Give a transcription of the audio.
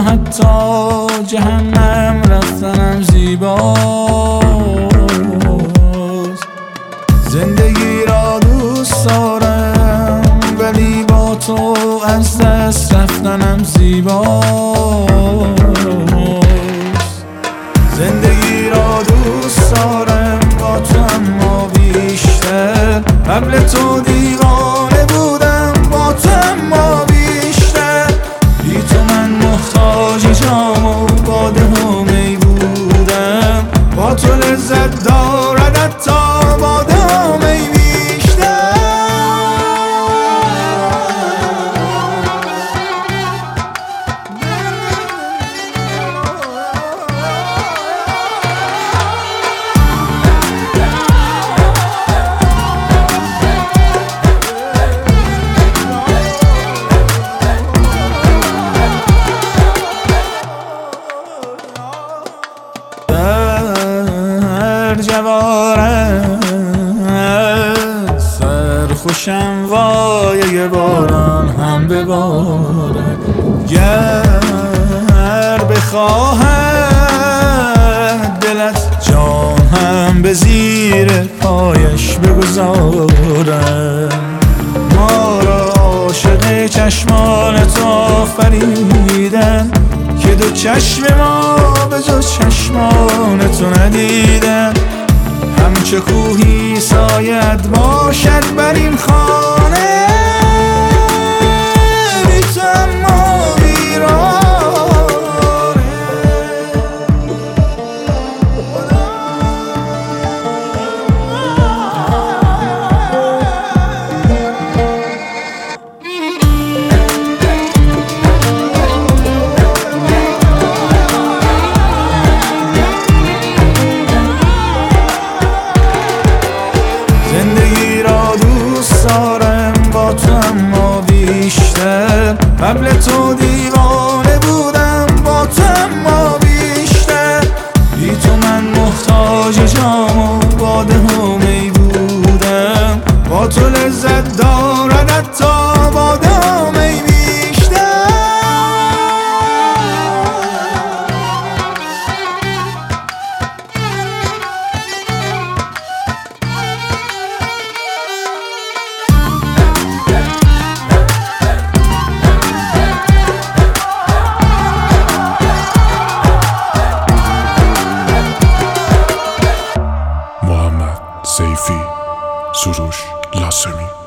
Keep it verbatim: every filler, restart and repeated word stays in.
حتی جهنم رفتنم زیباست. زندگی را دوست دارم ولی با تو از دست رفتنم زیباست. زندگی را دوست دارم با تو اما بیشتر، قبل تو دیوانه بودم با تو اما بیشتر. بی تو من محتاج جام و باده و می بودم، با تو لذت دارد حتی باده و می بیشتر. جوارم سرخوشم وای یه باران هم ببارد، گر بخواهد دلت جان هم به زیر پایش بگذارم. ما را عاشق چشمان تو آفریدن که دو چشم ما به جز چشمان تو ندیدن. همچه کوهی سایت باشد بر این خانه، بی تو اما ویرانه. قبل تو دیوانه بودم با تو اما بیشتر. بی تو من محتاج جام و باده و می بودم، با تو لذت دارد حتی باده و می بیشتر. سیفی، سروش لاسمی.